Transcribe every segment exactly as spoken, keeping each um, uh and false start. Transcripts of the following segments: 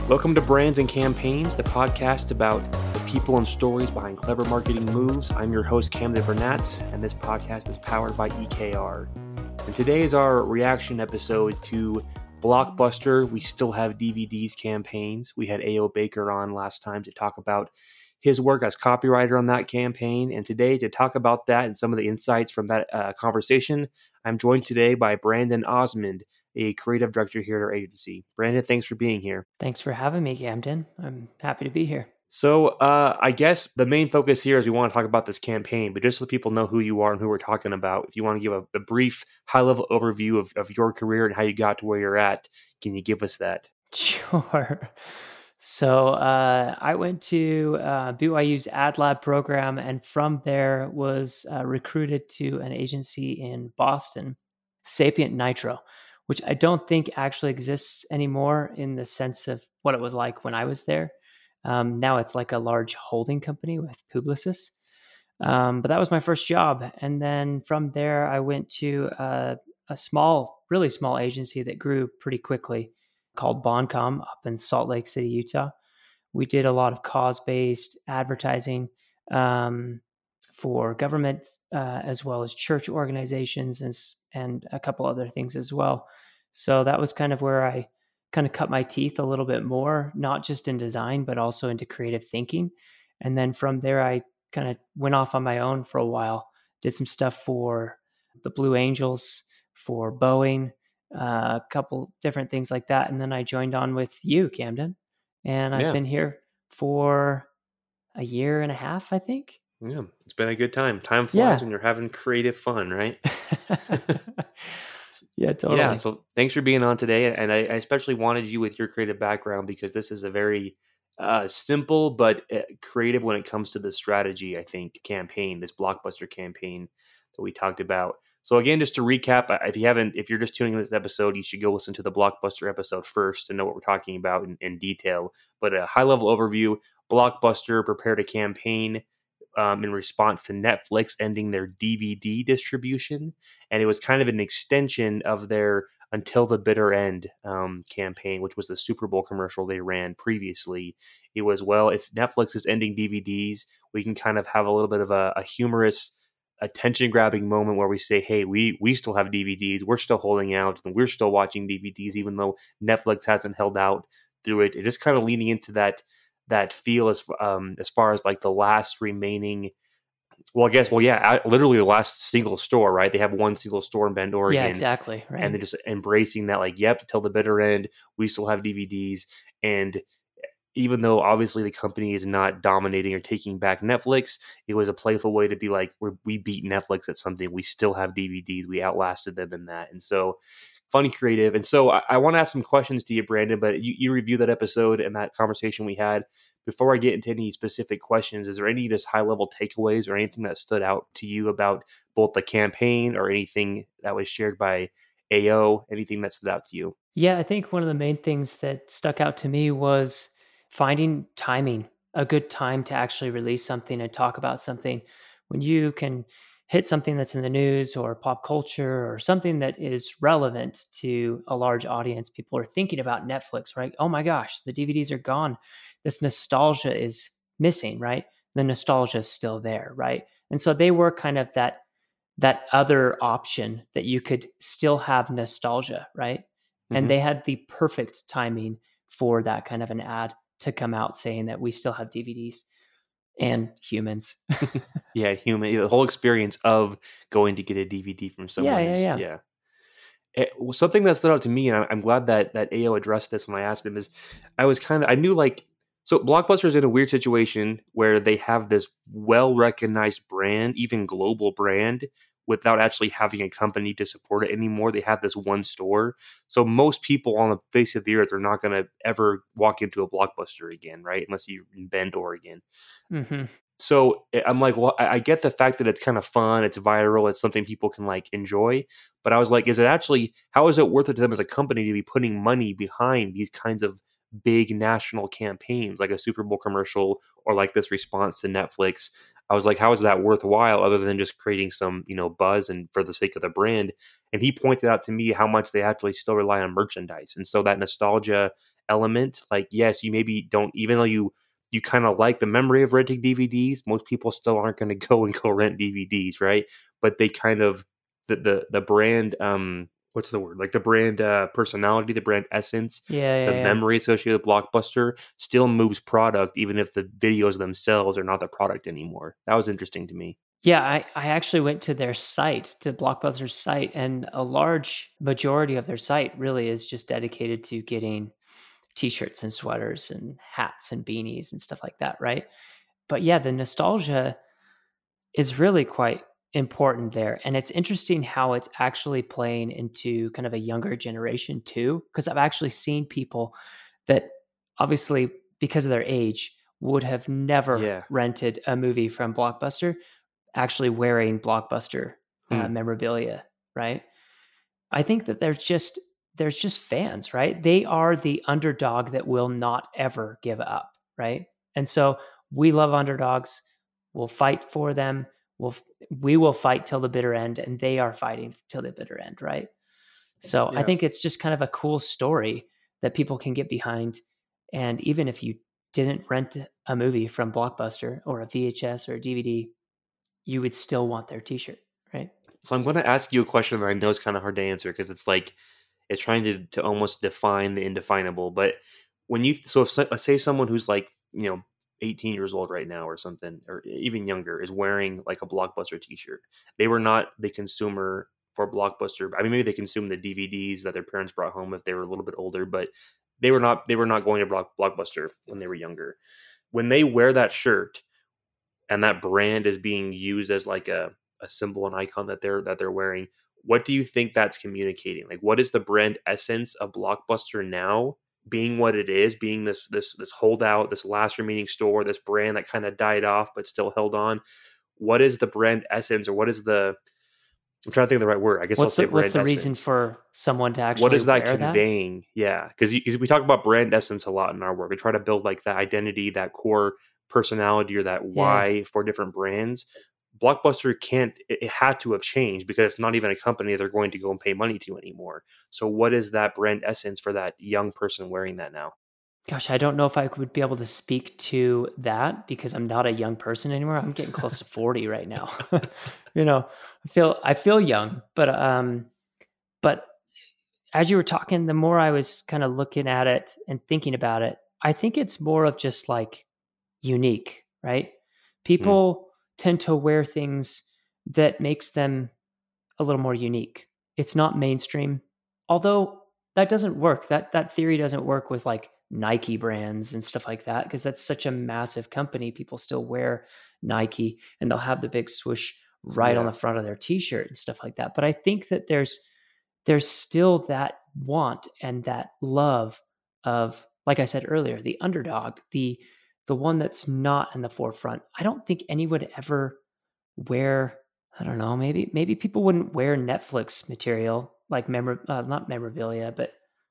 Welcome to Brands and Campaigns, the podcast about the people and stories behind clever marketing moves. I'm your host, Camden Bernatz, and this podcast is powered by E K R. And today is our reaction episode to Blockbuster We Still Have D V Ds campaigns. We had A O Baker on last time to talk about his work as copywriter on that campaign. And today, to talk about that and some of the insights from that uh, conversation, I'm joined today by Brandon Osmond, a creative director here at our agency. Brandon, thanks for being here. Thanks for having me, Camden. I'm happy to be here. So uh, I guess the main focus here is we want to talk about this campaign, but just so people know who you are and who we're talking about, if you want to give a, a brief high-level overview of, of your career and how you got to where you're at, can you give us that? Sure. So uh, I went to uh, B Y U's Ad Lab program, and from there was uh, recruited to an agency in Boston, Sapient Nitro, which I don't think actually exists anymore in the sense of what it was like when I was there. Um, now it's like a large holding company with Publicis. Um, but that was my first job. And then from there, I went to a, a small, really small agency that grew pretty quickly called Boncom up in Salt Lake City, Utah. We did a lot of cause-based advertising um, for government uh, as well as church organizations and, and a couple other things as well. So that was kind of where I kind of cut my teeth a little bit more, not just in design, but also into creative thinking. And then from there, I kind of went off on my own for a while, did some stuff for the Blue Angels, for Boeing, uh, a couple different things like that. And then I joined on with you, Camden, and I've Yeah. been here for a year and a half, I think. Yeah, it's been a good time. Time flies Yeah. when you're having creative fun, right? Yeah, totally. Yeah, so thanks for being on today. And I, I especially wanted you with your creative background because this is a very uh, simple but uh, creative when it comes to the strategy, I think, campaign, this Blockbuster campaign that we talked about. So again, just to recap, if you haven't, if you're just tuning in this episode, you should go listen to the Blockbuster episode first to know what we're talking about in, in detail. But a high-level overview, Blockbuster prepared a campaign Um, in response to Netflix ending their D V D distribution. And it was kind of an extension of their Until the Bitter End um, campaign, which was the Super Bowl commercial they ran previously. It was, well, if Netflix is ending D V Ds, we can kind of have a little bit of a, a humorous, attention-grabbing moment where we say, hey, we we still have D V Ds, we're still holding out, and we're still watching D V Ds, even though Netflix hasn't held out through it. It just kind of leaning into that that feel as um as far as like the last remaining, well, I guess, well, yeah, literally the last single store, right? They have one single store in Bend, Oregon. Yeah, exactly. Right. And they're just embracing that, like, yep, till the bitter end, we still have D V Ds. And even though obviously the company is not dominating or taking back Netflix, it was a playful way to be like, we're, we beat Netflix at something. We still have D V Ds. We outlasted them in that. And so funny, creative. And so I, I want to ask some questions to you, Brandon, but you, you review that episode and that conversation we had. Before I get into any specific questions, is there any just high-level takeaways or anything that stood out to you about both the campaign or anything that was shared by A O, anything that stood out to you? Yeah, I think one of the main things that stuck out to me was finding timing, a good time to actually release something and talk about something. When you can hit something that's in the news or pop culture or something that is relevant to a large audience, people are thinking about Netflix, right? Oh my gosh, the D V Ds are gone. This nostalgia is missing, right? The nostalgia is still there, right? And so they were kind of that that other option that you could still have nostalgia, right? Mm-hmm. And they had the perfect timing for that kind of an ad to come out saying that we still have D V Ds and humans. Yeah, human. The whole experience of going to get a D V D from someone. Yeah, yeah, is, yeah. yeah. It, something that stood out to me, and I'm glad that that A O addressed this when I asked him, is I was kind of, I knew like, so Blockbuster is in a weird situation where they have this well-recognized brand, even global brand, without actually having a company to support it anymore. They have this one store. So most people on the face of the earth are not going to ever walk into a Blockbuster again, right? Unless you're in Bend, Oregon. Mm-hmm. So I'm like, well, I get the fact that it's kind of fun, it's viral, it's something people can like enjoy. But I was like, is it actually, how is it worth it to them as a company to be putting money behind these kinds of big national campaigns like a Super Bowl commercial or like this response to Netflix. I was like, how is that worthwhile other than just creating some, you know, buzz and for the sake of the brand? And he pointed out to me how much they actually still rely on merchandise. And so that nostalgia element, like, yes, you maybe don't, even though you you kind of like the memory of renting D V Ds, most people still aren't going to go and go rent D V Ds, right? But they kind of the the the brand um what's the word? Like the brand uh, personality, the brand essence, Yeah, the yeah, yeah. memory associated with Blockbuster still moves product, even if the videos themselves are not the product anymore. That was interesting to me. Yeah, I, I actually went to their site, to Blockbuster's site, and a large majority of their site really is just dedicated to getting t-shirts and sweaters and hats and beanies and stuff like that, right? But yeah, the nostalgia is really quite important there. And it's interesting how it's actually playing into kind of a younger generation too, because I've actually seen people that obviously, because of their age, would have never Yeah. rented a movie from Blockbuster actually wearing Blockbuster uh, Hmm. memorabilia, right? I think that there's just there's just fans, right? They are the underdog that will not ever give up, right? And so we love underdogs. We'll fight for them. We'll we will fight till the bitter end, and they are fighting till the bitter end, right? So I Yeah. think it's just kind of a cool story that people can get behind. And even if you didn't rent a movie from Blockbuster or a V H S or a D V D, you would still want their T-shirt, right? So I'm going to ask you a question that I know is kind of hard to answer because it's like it's trying to to almost define the indefinable. But when you so if so- let's say someone who's like you know eighteen years old right now or something or even younger is wearing like a Blockbuster T-shirt, they were not the consumer for Blockbuster. I mean, maybe they consumed the D V Ds that their parents brought home if they were a little bit older, but they were not they were not going to Block, Blockbuster when they were younger. When they wear that shirt and that brand is being used as like a, a symbol and icon that they're that they're wearing, what do you think that's communicating? Like what is the brand essence of Blockbuster now being what it is, being this this this holdout, this last remaining store, this brand that kind of died off but still held on? What is the brand essence or what is the I'm trying to think of the right word. I guess I'll What's say the what's brand the reason essence. for someone to What actually is that wear that? conveying? Yeah, because we talk about brand essence a lot in our work. We try to build like that identity, that core personality, or that Yeah. why for different brands. Blockbuster can't. It, it had to have changed because it's not even a company they're going to go and pay money to anymore. So, what is that brand essence for that young person wearing that now? Gosh, I don't know if I would be able to speak to that because I'm not a young person anymore. I'm getting close to forty right now. You know, I feel I feel young, but um but as you were talking, the more I was kind of looking at it and thinking about it, I think it's more of just like unique, right? Hmm. People tend to wear things that makes them a little more unique. It's not mainstream. Although that doesn't work. That that theory doesn't work with like Nike brands and stuff like that because that's such a massive company. People still wear Nike and they'll have the big swoosh right on Yeah. the front of their t-shirt and stuff like that. But I think that there's there's still that want and that love of, like I said earlier, the underdog, the the one that's not in the forefront. I don't think anyone would ever wear, I don't know, maybe maybe people wouldn't wear Netflix material like memor uh, not memorabilia, but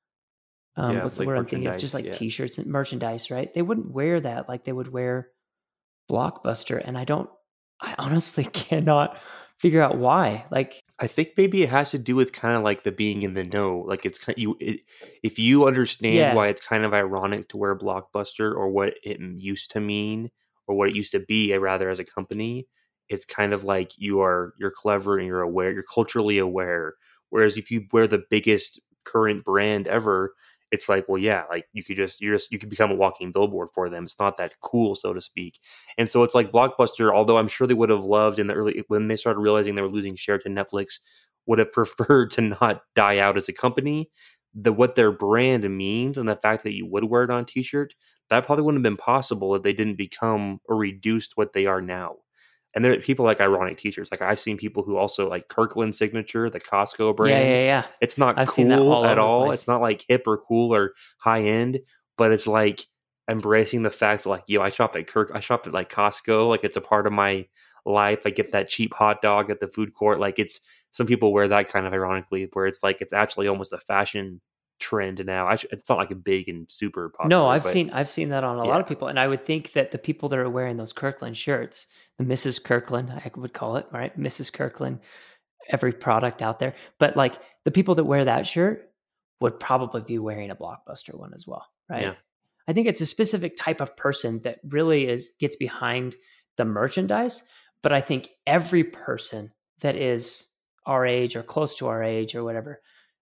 um, Yeah. what's the Like word I'm thinking of? Just merchandise. like Yeah. T-shirts and merchandise, right? They wouldn't wear that like they would wear Blockbuster, and I don't, I honestly cannot figure out why. Like, I think maybe it has to do with kind of like the being in the know. Like it's kind you it, if you understand yeah, why it's kind of ironic to wear Blockbuster or what it m- used to mean or what it used to be, uh, rather as a company, it's kind of like you are you're clever and you're aware, you're culturally aware. Whereas if you wear the biggest current brand ever, it's like, well, yeah, like you could just you're just you could become a walking billboard for them. It's not that cool, so to speak. And so it's like Blockbuster, although I'm sure they would have loved in the early when they started realizing they were losing share to Netflix, would have preferred to not die out as a company. The what their brand means and the fact that you would wear it on a t-shirt, that probably wouldn't have been possible if they didn't become or reduced what they are now. And there are people like ironic t-shirts. Like I've seen people who also like Kirkland signature, the Costco yeah, brand. yeah, yeah. It's not I've seen that cool all at over the all. It's place. not like hip or cool or high end, but it's like embracing the fact that like, yo, I shop at Kirk, I shopped at like Costco, like it's a part of my life. I get that cheap hot dog at the food court. Like it's some people wear that kind of ironically, where it's like it's actually almost a fashion trend now. I sh- it's not like a big and super No, popular, I've but seen I've seen that on a lot yeah, of people, and I would think that the people that are wearing those Kirkland shirts, the Missus Kirkland, I would call it, right? Missus Kirkland, every product out there, but like the people that wear that shirt would probably be wearing a Blockbuster one as well, right? yeah, I think it's a specific type of person that really is gets behind the merchandise, but I think every person that is our age or close to our age or whatever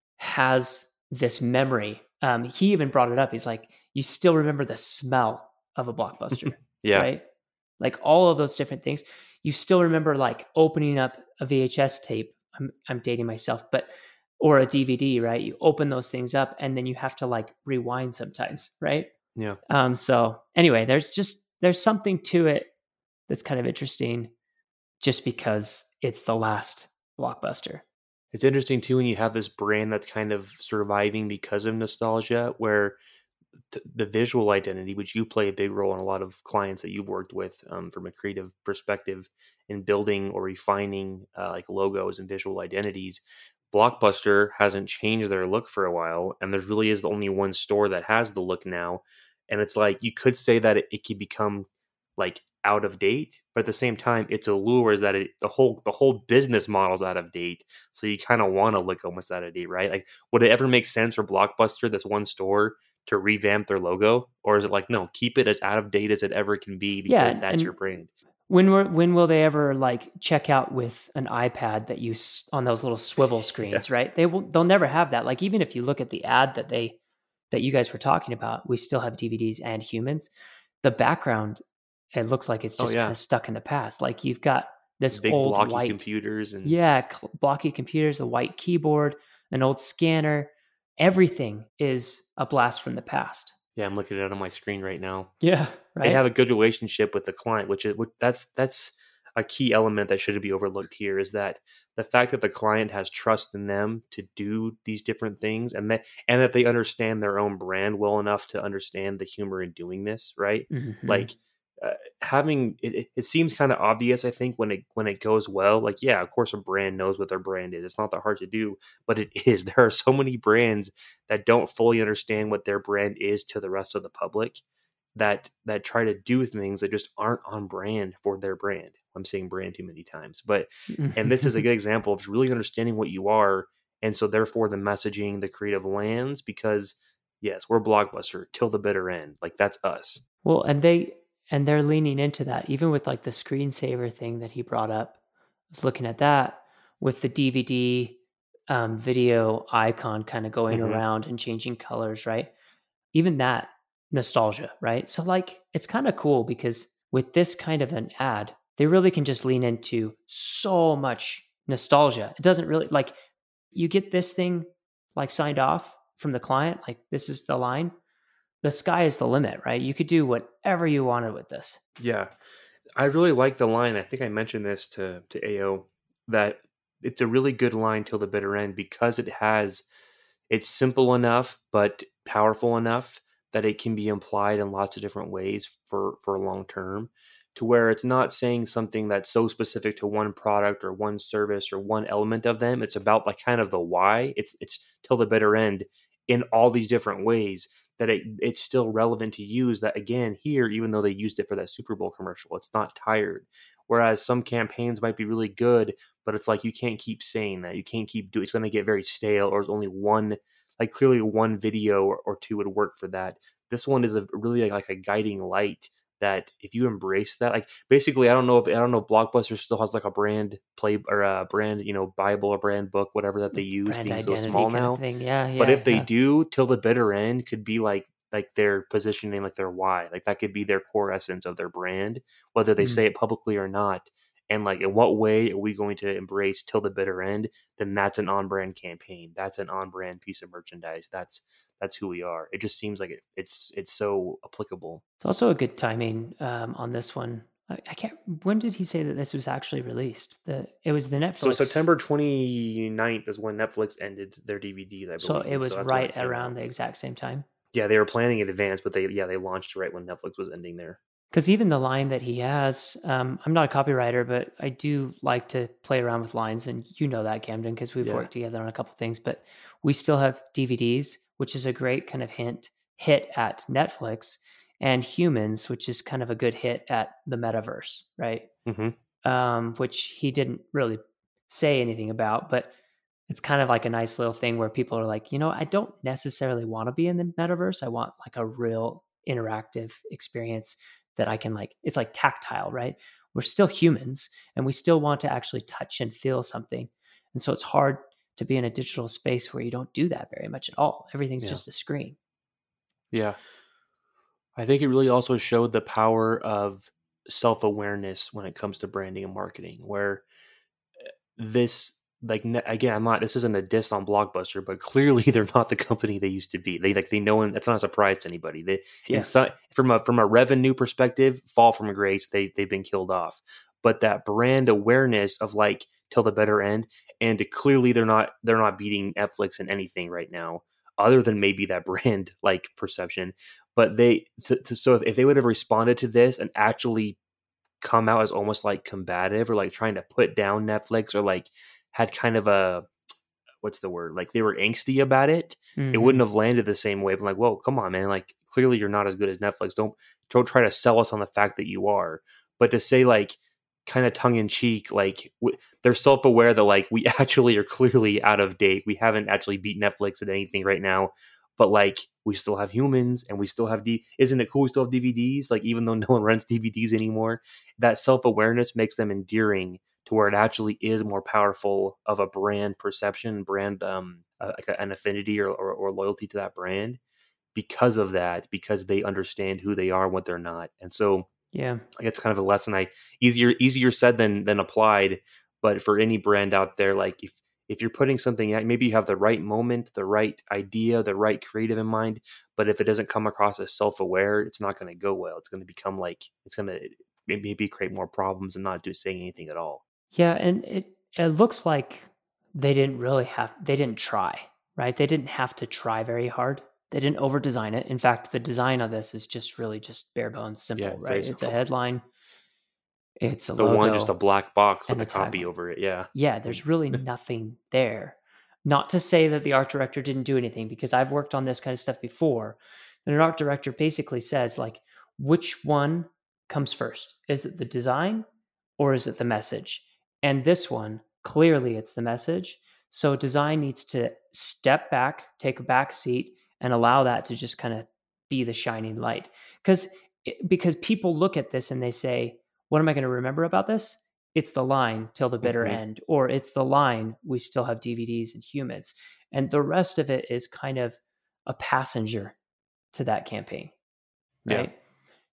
has this memory. Um, he even brought it up. He's like, you still remember the smell of a Blockbuster, yeah, right? Like all of those different things. You still remember like opening up a V H S tape. I'm I'm dating myself, but or a D V D, right? You open those things up and then you have to like rewind sometimes, right? yeah. Um, so anyway, there's just there's something to it that's kind of interesting just because it's the last Blockbuster. It's interesting too when you have this brand that's kind of surviving because of nostalgia, where th- the visual identity, which you play a big role in a lot of clients that you've worked with, um, from a creative perspective in building or refining uh, like logos and visual identities. Blockbuster hasn't changed their look for a while, and there really is only one store that has the look now. And it's like you could say that it, it could become like out of date, but at the same time, its allure is that it, the whole the whole business model's out of date. So you kind of want to look almost out of date, right? Like, would it ever make sense for Blockbuster, this one store, to revamp their logo, or is it like no, keep it as out of date as it ever can be Yeah, because and, that's and your brand? when were when will they ever like check out with an iPad that you s- on those little swivel Yeah, screens, right? They will they'll never have that. Like even if you look at the ad that they that you guys were talking about, we still have D V Ds and humans. The background, it looks like it's oh just kind yeah, of stuck in the past. Like you've got this big old blocky white, computers and yeah, cl- blocky computers, a white keyboard, an old scanner. Everything is a blast from the past. yeah, I'm looking at it on my screen right now. Yeah, They right. have a good relationship with the client, which is which, that's that's a key element that shouldn't be overlooked here. Is that the fact that the client has trust in them to do these different things, and that and that they understand their own brand well enough to understand the humor in doing this, right? Hmm. Like uh, having it, it, it seems kind of obvious. I think when it when it goes well, like yeah, of course a brand knows what their brand is. It's not that hard to do, but it is. There are so many brands that don't fully understand what their brand is to the rest of the public that that try to do things that just aren't on brand for their brand. I'm saying brand too many times, but and this is a good example of really understanding what you are, and so therefore the messaging, the creative lands, because yes, we're Blockbuster till the bitter end. Like that's us. Well, and they and they're leaning into that, even with like the screensaver thing that he brought up. I was looking at that with the D V D um, video icon kind of going Hmm. around and changing colors, right? Even that nostalgia, right? So like it's kind of cool because with this kind of an ad, they really can just lean into so much nostalgia. It doesn't really like you get this thing like signed off from the client, like this is the line, the sky is the limit, right? You could do whatever you wanted with this. Yeah, I really like the line. I think I mentioned this to to A O that it's a really good line till the bitter end because it has it's simple enough but powerful enough that it can be implied in lots of different ways for for long term, to where it's not saying something that's so specific to one product or one service or one element of them. It's about like kind of the why. It's it's till the bitter end in all these different ways that it, it's still relevant to use that again here, even though they used it for that Super Bowl commercial. It's not tired. Whereas some campaigns might be really good, but it's like you can't keep saying that. You can't keep doing. It's going to get very stale, or it's only one. Like clearly, one video or, or two would work for that. This one is a really like a guiding light that if you embrace that, like basically, I don't know if I don't know if Blockbuster still has like a brand play or a brand, you know, Bible or brand book, whatever that they use, Brand being so identity small kind of now. thing. Yeah, But yeah, if they yeah. do, till the bitter end could be like like their positioning, like their why, like that could be their core essence of their brand, whether they Mm. say it publicly or not. And like, in what way are we going to embrace till the bitter end? Then that's an on-brand campaign. That's an on-brand piece of merchandise. That's that's who we are. It just seems like it, it's it's so applicable. It's also a good timing um, on this one. I, I can't. When did he say that this was actually released? The it was the So Netflix. September twenty-ninth is when Netflix ended their D V Ds, I So it believe. So was that's when right it came around out. the exact same time. Yeah, they were planning in advance, but they yeah they launched right when Netflix was ending there. Because even the line that he has, um, I'm not a copywriter, but I do like to play around with lines, and you know that, Camden, because we've Yeah. worked together on a couple things. But we still have D V Ds which is a great kind of hint hit at Netflix, and Humans, which is kind of a good hit at the metaverse, right? Mm-hmm. Um, which he didn't really say anything about, but it's kind of like a nice little thing where people are like, you know, I don't necessarily want to be in the metaverse. I want like a real interactive experience that I can like, it's like tactile, right? We're still humans and we still want to actually touch and feel something. And so it's hard to be in a digital space where you don't do that very much at all. Everything's Yeah. just a screen. Yeah. I think it really also showed the power of self-awareness when it comes to branding and marketing, where this like ne- again, I'm not. This isn't a diss on Blockbuster, but clearly they're not the company they used to be. They like they know, and that's not a surprise to anybody. They in Yeah. some, from a from a revenue perspective, fall from grace. They they've been killed off. But that brand awareness of like till the better end, and clearly they're not they're not beating Netflix in anything right now, other than maybe that brand like perception. But they to, to, so if, if they would have responded to this and actually come out as almost like combative or like trying to put down Netflix or like had kind of a what's the word? Like they were angsty about it, it Mm-hmm. wouldn't have landed the same way. I'm like, whoa, come on, man. Like clearly you're not as good as Netflix. Don't don't try to sell us on the fact that you are. But to say like kind of tongue in cheek, like w- they're self aware that like we actually are clearly out of date. We haven't actually beat Netflix at anything right now. But like we still have Humans and we still have D. Isn't it cool? We still have D V Ds. Like even though no one runs D V Ds anymore, that self awareness makes them endearing to where it actually is more powerful of a brand perception, brand um uh, like a, an affinity or, or or loyalty to that brand because of that, because they understand who they are and what they're not. And so Yeah. it's kind of a lesson I easier easier said than than applied. But for any brand out there, like if if you're putting something out, maybe you have the right moment, the right idea, the right creative in mind, but if it doesn't come across as self-aware, it's not going to go well. It's going to become like it's going to maybe create more problems and not do saying anything at all. Yeah, and it it looks like they didn't really have they didn't try, right? They didn't have to try very hard. They didn't over design it. In fact, the design of this is just really just bare bones Yeah, simple, very right? It's a simple. headline, it's a The one just a logo, black box with and a the copy tagline. over it. Yeah. Yeah, And there's really nothing there. Not to say that the art director didn't do anything, because I've worked on this kind of stuff before. And an art director basically says, like, which one comes first? Is it the design or is it the message? And this one, clearly it's the message. So design needs to step back, take a back seat, and allow that to just kind of be the shining light. Because because people look at this and they say, what am I going to remember about this? It's the line till the bitter mhm. end, or it's the line we still have D V Ds and Humans. And the rest of it is kind of a passenger to that campaign, Yeah. right?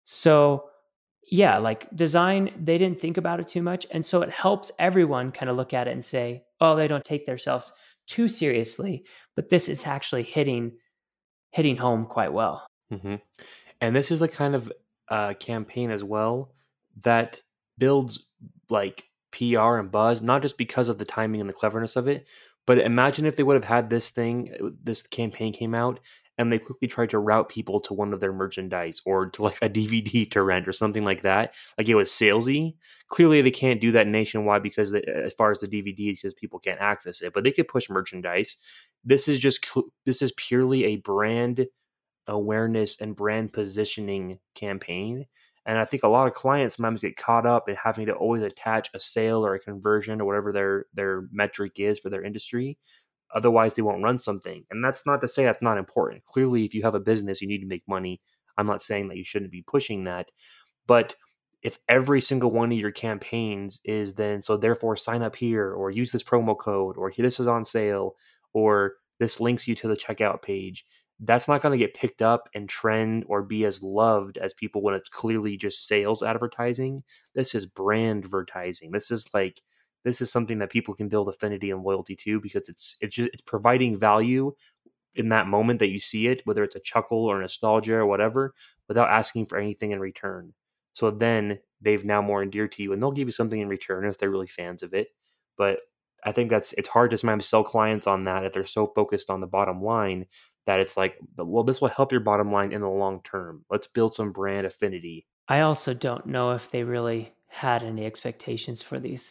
So, yeah, like design, they didn't think about it too much. And so it helps everyone kind of look at it and say, oh, they don't take themselves too seriously, but this is actually hitting hitting home quite well. hmm And this is a kind of uh, campaign as well that builds like P R and buzz, not just because of the timing and the cleverness of it, but imagine if they would have had this thing, uh, this campaign came out, and they quickly tried to route people to one of their merchandise or to like a D V D to rent or something like that. Like it was salesy. Clearly, they can't do that nationwide because they, as far as the D V D, because people can't access it, but they could push merchandise. This is just cl- this is purely a brand awareness and brand positioning campaign. And I think a lot of clients sometimes get caught up in having to always attach a sale or a conversion or whatever their their metric is for their industry. Otherwise, they won't run something. And that's not to say that's not important. Clearly, if you have a business, you need to make money. I'm not saying that you shouldn't be pushing that. But if every single one of your campaigns is then, so therefore sign up here or use this promo code or this is on sale or this links you to the checkout page, that's not going to get picked up and trend or be as loved as people when it's clearly just sales advertising. This is brand advertising. This is like this is something that people can build affinity and loyalty to because it's it's just it's providing value in that moment that you see it, whether it's a chuckle or nostalgia or whatever, without asking for anything in return. So then they've now more endeared to you and they'll give you something in return if they're really fans of it. But I think that's it's hard to sometimes sell clients on that if they're so focused on the bottom line that it's like, well, this will help your bottom line in the long term. Let's build some brand affinity. I also don't know if they really had any expectations for these.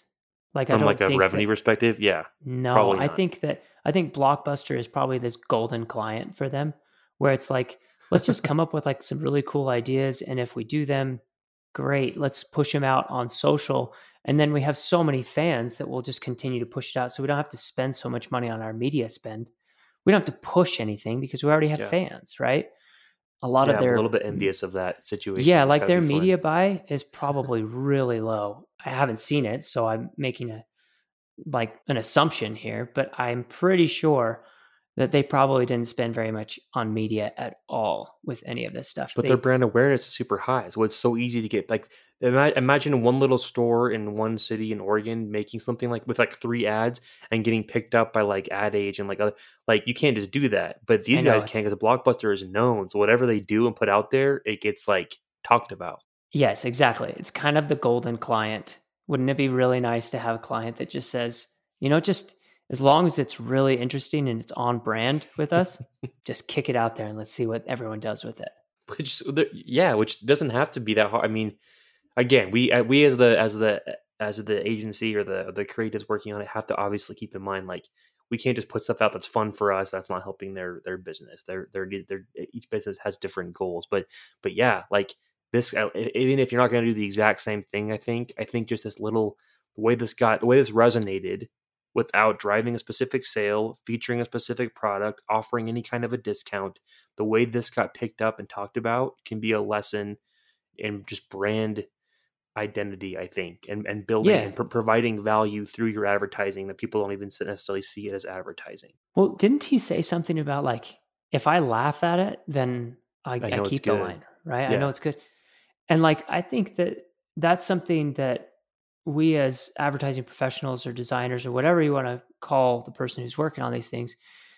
Like, I From like don't a think that revenue perspective, yeah, no, probably I not. think that I think Blockbuster is probably this golden client for them, where it's like, let's just come up with like some really cool ideas, and if we do them, great. Let's push them out on social, and then we have so many fans that we'll just continue to push it out, so we don't have to spend so much money on our media spend. We don't have to push anything because we already have Yeah. fans, right? A lot of Yeah, I'm a little their bit envious of that yeah, situation. It's like gotta their be fun. media buy is probably really low. I haven't seen it, so I'm making a like an assumption here, but I'm pretty sure that they probably didn't spend very much on media at all with any of this stuff. But their They brand awareness is super high, so it's so easy to get like ima imagine one little store in one city in Oregon making something like with like three ads and getting picked up by like Ad Age and like other like, you can't just do that, but I these know guys it's can 'cause Blockbuster is known, so whatever they do and put out there, it gets, like, talked about. yes, exactly. It's kind of the golden client. Wouldn't it be really nice to have a client that just says, you know, just as long as it's really interesting and it's on brand with us, just kick it out there and let's see what everyone does with it. Which the yeah, which doesn't have to be that hard. I mean, again, we uh, we as the as the as the agency or the the creatives working on it have to obviously keep in mind like we can't just put stuff out that's fun for us that's not helping their their business. Their their their each business has different goals, but but yeah, like this uh, e- even if you're not going to do the exact same thing, I think I think just this little the way this got the way this resonated without driving a specific sale, featuring a specific product, offering any kind of a discount, the way this got picked up and talked about can be a lesson in just brand identity, I think, and and building Yeah. and pro providing value through your advertising that people don't even s necessarily see it as advertising. Well, didn't he say something about like, if I laugh at it, then I, I I know it's keep the good. line, right? I know Yeah. it's good. And like, I think that that's something that we as advertising professionals or designers or whatever you want to call the person who's working on these things,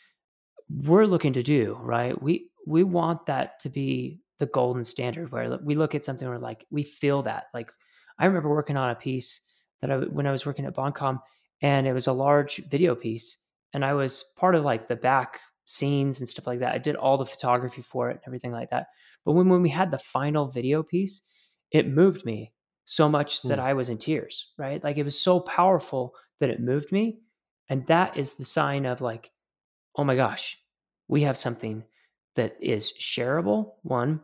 we're looking to do, right? We we want that to be the golden standard where we look at something where like we feel that. Like I remember working on a piece that I when I was working at Boncom, and it was a large video piece, and I was part of like the back scenes and stuff like that. I did all the photography for it and everything like that. But when when we had the final video piece, it moved me so much that Hmm. I was in tears, right? Like it was so powerful that it moved me. And that is the sign of like, oh my gosh, we have something that is shareable, one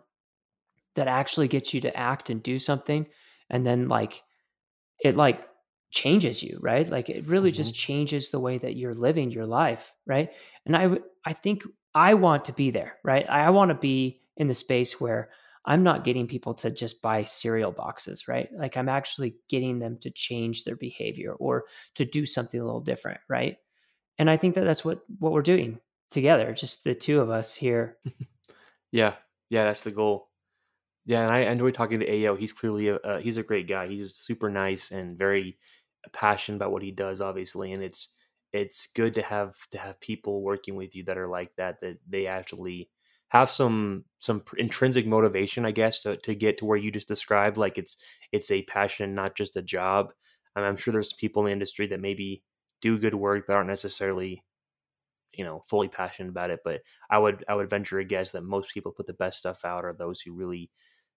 that actually gets you to act and do something. And then like it like changes you, right? Like it really Mhm. just changes the way that you're living your life, right? And I w- I think I want to be there, right? I want to be in the space where I'm not getting people to just buy cereal boxes, right? Like I'm actually getting them to change their behavior or to do something a little different, right? And I think that that's what what we're doing together, just the two of us here. Yeah. Yeah, that's the goal. Yeah, and I enjoy talking to A O. He's clearly a uh, he's a great guy. He's super nice and very passionate about what he does, obviously, and it's it's good to have to have people working with you that are like that, that they actually have some some pr- intrinsic motivation, I guess, to to get to where you just described. Like it's it's a passion, not just a job. And I'm sure there's people in the industry that maybe do good work but aren't necessarily you know fully passionate about it. But I would I would venture a guess that most people put the best stuff out are those who really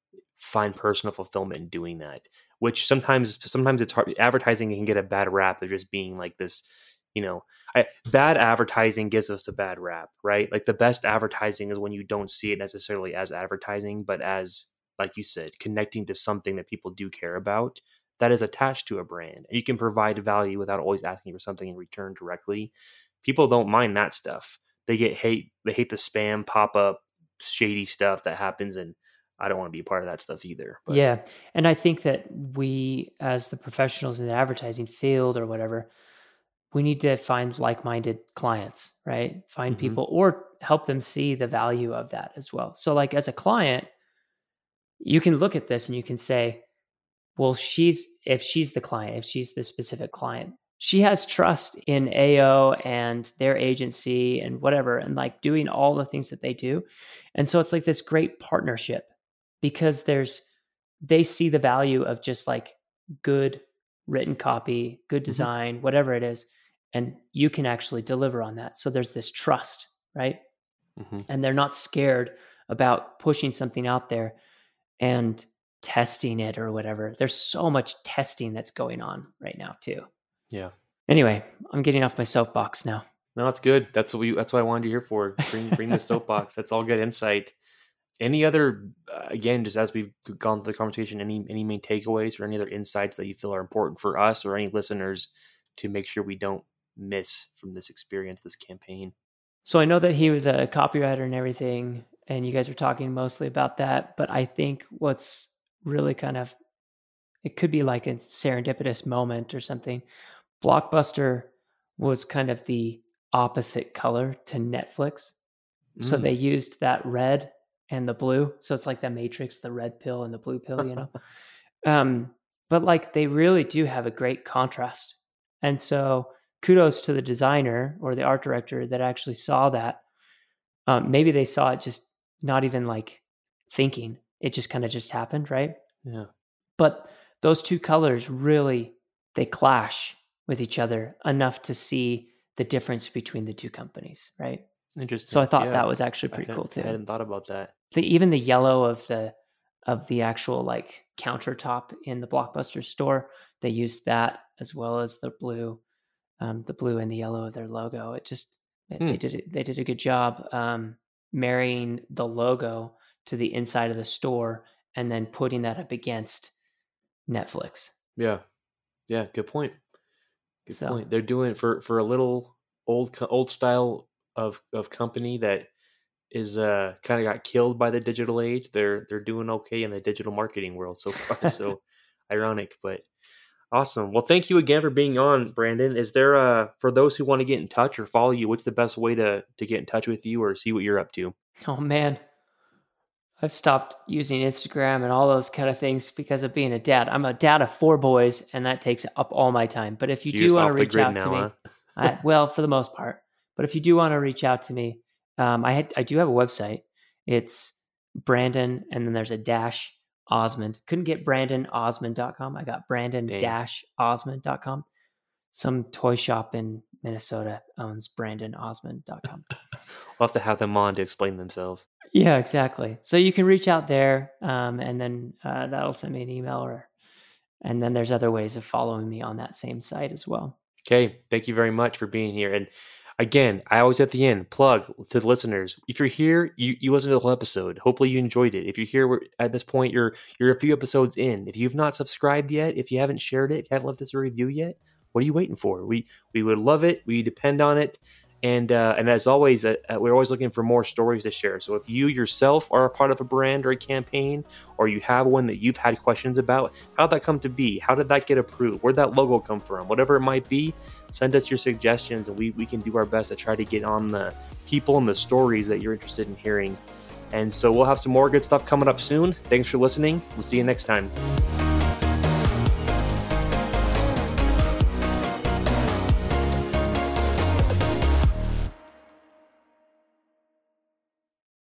find personal fulfillment in doing that, which sometimes sometimes it's hard. Advertising can get a bad rap of just being like this, you know I, bad advertising gives us a bad rap, right? Like the best advertising is when you don't see it necessarily as advertising but as, like you said, connecting to something that people do care about that is attached to a brand, and you can provide value without always asking for something in return directly. People don't mind that stuff. They get hate they hate the spam pop-up shady stuff that happens, and I don't want to be a part of that stuff either. But Yeah, and I think that we, as the professionals in the advertising field or whatever, we need to find like-minded clients, right? Find hmm people or help them see the value of that as well. So, like as a client, you can look at this and you can say, well, she's if she's the client, if she's the specific client, she has trust in A O and their agency and whatever, and like doing all the things that they do. And so it's like this great partnership because there's they see the value of just like good written copy, good hmm design, whatever it is, and you can actually deliver on that. So there's this trust, right? hmm And they're not scared about pushing something out there and testing it or whatever. There's so much testing that's going on right now too. Yeah. Anyway, I'm getting off my soapbox now. No, that's good. That's what we. That's what I wanted to hear for. Bring bring the soapbox. That's all good insight. Any other, uh, again, just as we've gone through the conversation, any any main takeaways or any other insights that you feel are important for us or any listeners to make sure we don't miss from this experience, this campaign? So I know that he was a copywriter and everything, and you guys were talking mostly about that. But I think what's really kind of, it could be like a serendipitous moment or something. Blockbuster was kind of the opposite color to Netflix. So Mm. they used that red and the blue. So it's like the Matrix, the red pill and the blue pill, you know? um, but like they really do have a great contrast. And so kudos to the designer or the art director that actually saw that. Um, maybe they saw it just not even like thinking. It just kind of just happened, right? Yeah. But those two colors really, they clash with each other enough to see the difference between the two companies, right? Interesting. So I thought Yeah. that was actually I pretty hadn't- cool too. I hadn't thought about that. The, even the yellow of the of the actual like countertop in the Blockbuster store, they used that as well as the blue, um, the blue and the yellow of their logo. It just it, Hmm. they did it, they did a good job um, marrying the logo to the inside of the store and then putting that up against Netflix. Yeah. Yeah. Good point. Good So- point. They're doing it for for a little old co- old style of of company that is uh kind of got killed by the digital age. They're they're doing okay in the digital marketing world so far. So ironic, but awesome. Well, thank you again for being on, Brandon. Is there uh for those who want to get in touch or follow you, what's the best way to to get in touch with you or see what you're up to? Oh man, I've stopped using Instagram and all those kind of things because of being a dad. I'm a dad of four boys, and that takes up all my time. But if you So do you're just want to off the reach grid out now, to me, huh? I, well, for the most part. But if you do want to reach out to me, um, I had I do have a website. It's Brandon, and then there's a dash Osmond. Couldn't get Brandon Osmond dot com. I got Brandon dash Osmond dot com. Some toy shop in Minnesota owns Brandon Osmond dot com. We'll have to have them on to explain themselves. Yeah, exactly. So you can reach out there, um, and then uh, that'll send me an email, or and then there's other ways of following me on that same site as well. Okay, thank you very much for being here. And again, I always at the end plug to the listeners. If you're here, you, you listen to the whole episode. Hopefully you enjoyed it. If you're here we're- at this point, you're you're a few episodes in. If you've not subscribed yet, if you haven't shared it, if you haven't left us a review yet, what are you waiting for? We we would love it. We depend on it. And uh, and as always, uh, we're always looking for more stories to share. So if you yourself are a part of a brand or a campaign, or you have one that you've had questions about, how'd that come to be? How did that get approved? Where'd that logo come from? Whatever it might be, send us your suggestions, and we, we can do our best to try to get on the people and the stories that you're interested in hearing. And so we'll have some more good stuff coming up soon. Thanks for listening. We'll see you next time.